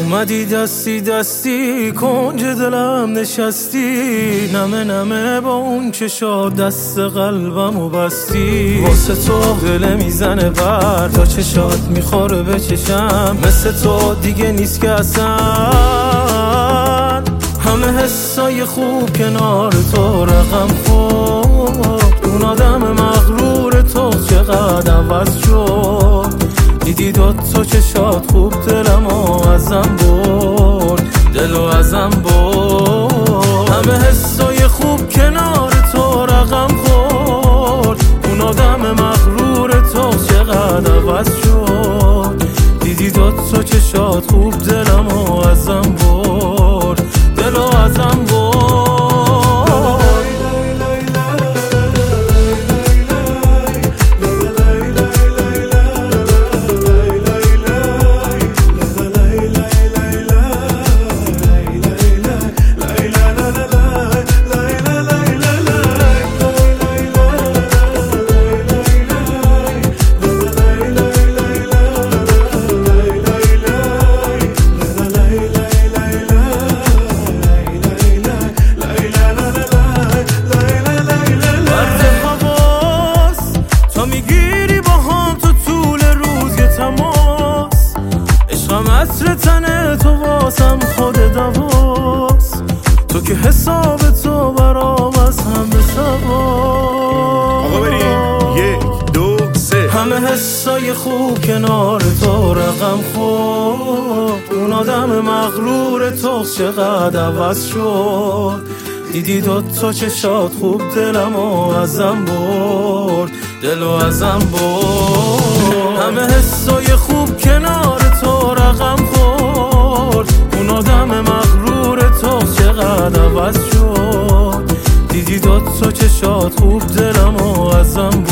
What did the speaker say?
اومدی دستی دستی کنج دلم نشستی، نمه نمه با اون چشات دست قلبمو بستی. واسه تو دل میزنه بر تا چشات میخوره به چشم، مثل تو دیگه نیست که اصلا. همه حسای خوب کنار تو رقم خورد، اون آدم مغرور تو چقدر عوض شد. دیدی دوتا چشات خوب دلمو ازم برد، دلو ازم برد. همه حسای خوب کنار تو رقم خورد، اون آدم مغرور تو چقدر عوض شد. دیدی دوتا چشات خوب دلمو ازم برد، دلو ازم برد. میگیری با هم تو طول روز یه تماس، عشقم عطر تنه تو واسم خود دواس. تو که حساب تو برام از هم به سواس. آقا بریم 1 2 3. همه حسای خوب کنار تو رقم خورد، اون آدم مغرور تو چقدر عوض شد. دیدی دوتا چشات خوب دلمو ازم برد، دلو ازم برد. همه حسای خوب کنار تو رقم خورد، اون آدم مغرور تو چقدر عوض شد. دیدی دوتا چشات خوب دلمو ازم برد.